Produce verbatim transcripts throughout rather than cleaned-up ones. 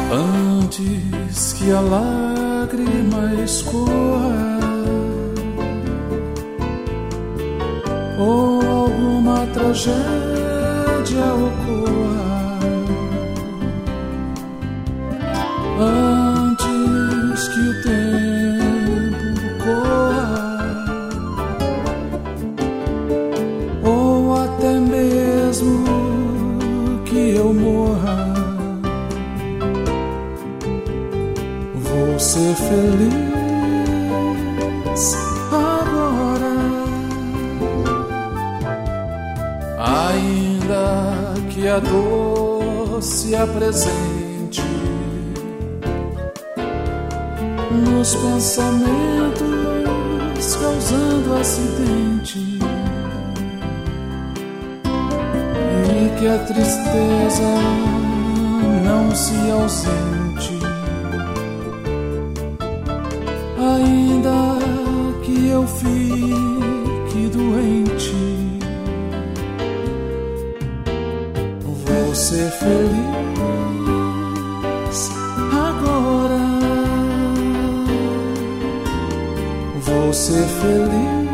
Antes que a lágrima escorra ou alguma tragédia ocorra, antes que o tempo corra ou até mesmo que eu morra, vou ser feliz agora. Ainda que a dor se apresente nos pensamentos, causando acidente, e que a tristeza não se ausente, ainda que eu fique doente, vou ser feliz agora. Vou ser feliz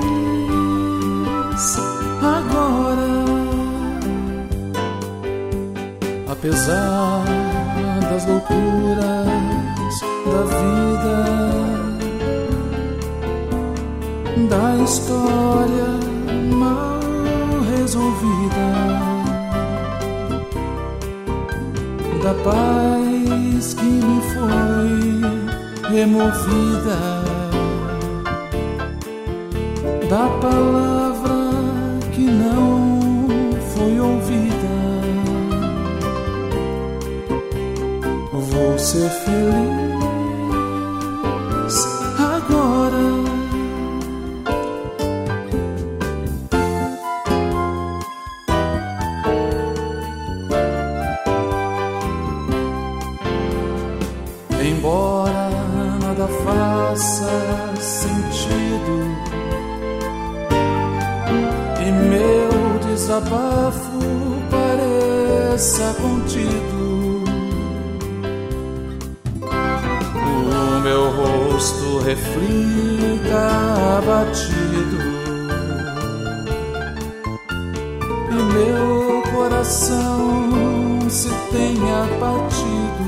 agora. Apesar das loucuras da vida, da história mal resolvida, da paz que me foi removida, da palavra que não foi ouvida, vou ser feliz agora. Embora nada faça sentido e meu desabafo pareça contido, o meu rosto reflita abatido e meu coração se tenha partido,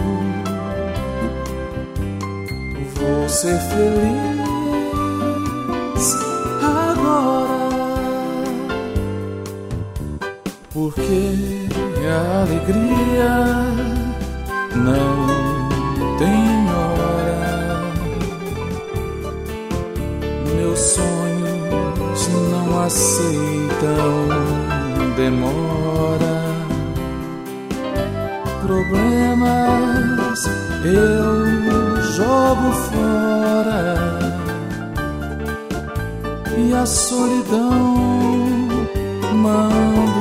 vou ser feliz agora, porque a alegria não tem hora, meus sonhos não aceitam demora, problemas eu jogo fora e a solidão mando